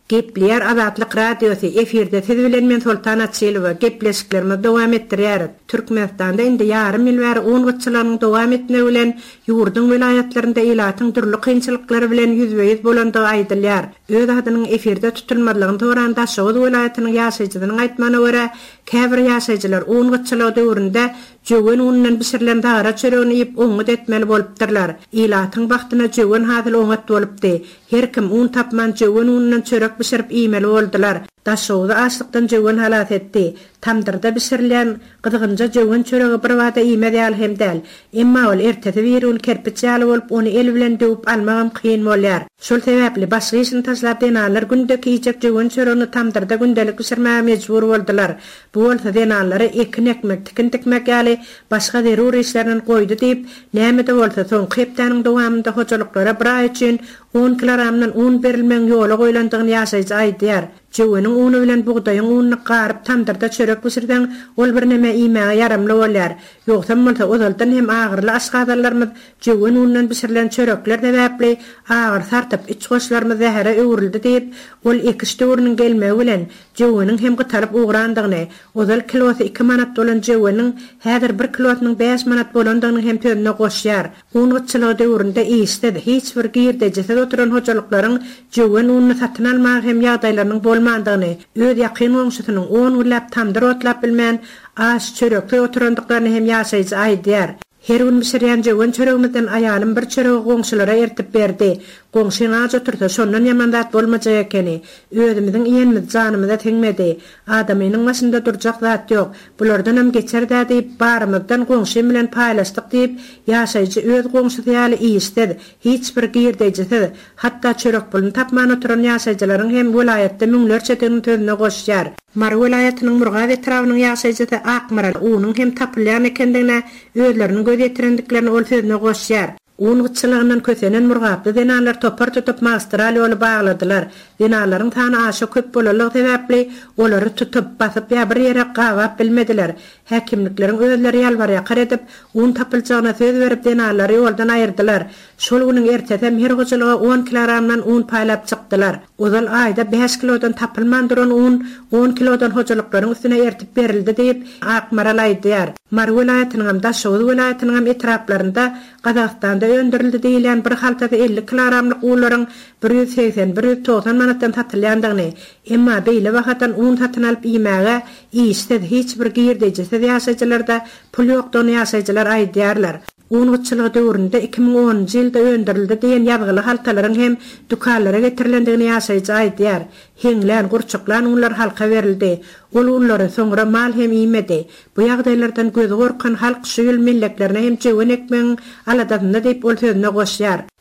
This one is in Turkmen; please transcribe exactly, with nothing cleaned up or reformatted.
Gepler Azatlyk radiosu efirde siz bilen men Sultan Atçylova gepleşiklerimi dowam etdirýär. Türkmenistanda indi ýarym ýyl bäri on gyçylaryň dowam etmegi bilen ýurdun vilayatlarynda elatyň türlü kynçylyklary bilen ýüzbeýiz bolandygy aýdylýar. Öz adynyň efirde tutulmadygyny toranda Şowuz vilayatynyň ýaşaýjylarynyň aýtmagyna görä, käbir ýaşaýjylar on gyçylyk döwründe jöwen unyň bişirilen dara çöregini ýyp oňat etmeli bolupdyrlar. Elatyň wagtyna jöwen hazyl oňat bolupdy. Her kim un tapman jöwen unyň çörek bişirip iýmeli boldylar. Daşowda açlykdan jöwen halat etdi. Tamdyrda bişirilen gyzgynja jöwen çöregi bir wada iýmedýär hem däl. Emma ol ertede bir ul kerpiç ýaly bolup ony el bilen döwüp almagam kyn bolýar. Şol sebäpli başga işini taşlap denalar gündeki ýejek jöwen çöregini tamdyrda gündelik bişirmäge mejbur boldylar. Bu bolsa denalary ekin ekmek, tikin tikmek ýaly başga zerur işlerini goýdy diýip, näme-de bolsa soňky hepdeniň dowamında hojalyklara bir ay üçin on kilogram un berilmeň ýola goýulandygyny ýaşaýjy aýdýar. Jöweniň uny bilen bugdaýyň unyny garyp tamdyrda çörek bişirden ol bir näme iýmäge ýaramly bolýar. Ýogsa bolsa ozaldan hem agyrly aşgadarlarymyz jöwen unyň bişirilen çörekler sebäpli agyr sartyp iç goşlarymyz zähere öwrüldi diýip, ol iki döwrüniň gelmegi bilen jöweniň hem gytaryp ugrandygyny, ozal kilosy iki manat bolan jöweniň häzir bir kilosynyň beş manat bolandygyny hem tözüne goşýar. On gyçylyk döwründe iýişde hiç bir girdejese oturan hojalyklaryň jöwen unyny satyn almagy hem ýagdaýlarynyň bolmandygyny, öz ýakyn wagşytynyň on ullap tamdyr otlap bilmän aş çörekde oturandyklaryny hem ýaşaýjy aýdýar. Her gün bişirýän jöwen çöregimizden aýalym bir çöregi goňşulara ertip berdi. Goňşy aç otursa şondan ýamandat bolmajak ekeni. Özümiziň iýenimiz janymyza teňmedi. Adamynyň başynda durjak zat ýok. Bulardan hem geçer-de diýip barymyzdan goňşy bilen paýlaşdyk diýip ýaşaýjy öz goňşysy ýaly iýişdi. Hiç bir girdejesi, hatda çörek pulyn tapman oturan ýaşaýjylaryň hem vilayatda müňlerçe tüňün tözüne goşýar. Mar vilayatynyň Murgat etrawynyň ýaşaýjysy Akmaral unyň hem tapylýan ekendigine özlerini göz ýetirendiklerini ol sözüne goşýar. Un gyçylygyndan kösenen Murgatly denalar topar tutup magistral ýoly bagladylar. Denalaryň tany aşa köp bolalygy sebäpli olary tutup basyp ýa bir ýere gawap bilmediler. Häkimlikleriň özleri ýalbarýa garadip un tapyljagyna söz berip denalary ýoldan aýyrdylar. Şol güniň ertesem her gyçylyga on kilogramdan un paýlap çykdylar. Ozal aýda beş kilodan tapylman duran un on kilodan hojalyklaryň üstüne ertip berildi diýip Akmaral aýdýar. Mar vilayatynyň da Şowuz vilayatynyň etraplarynda Gazakstanda öndürildi diýilen bir haltada elli kilogramlyk ullaryň bir yüz seksen bir yüz doksan manatdan satylýandygyny, emma beýle wagtdan un satyn alyp iýmäge iýişde hiç bir girdejesi ýaşaýjylarda pul ýokdygyny ýaşaýjylar aýdýarlar. Un gyçylyk döwründe iki ming onunçy ýylda öndürildi diýen ýazgyly haltalaryň hem dukanlara getirilendigini ýaşaýjy aýdýar. Heňlän gurçuklan unlar halka berildi. Ol unlary soňra mal hem iýmedi. Bu ýagdaýlardan gözi gorkan halk şu ýyl milletlerine hem jöwen ekmeň aladadyny diýip ol sözüne goşýar.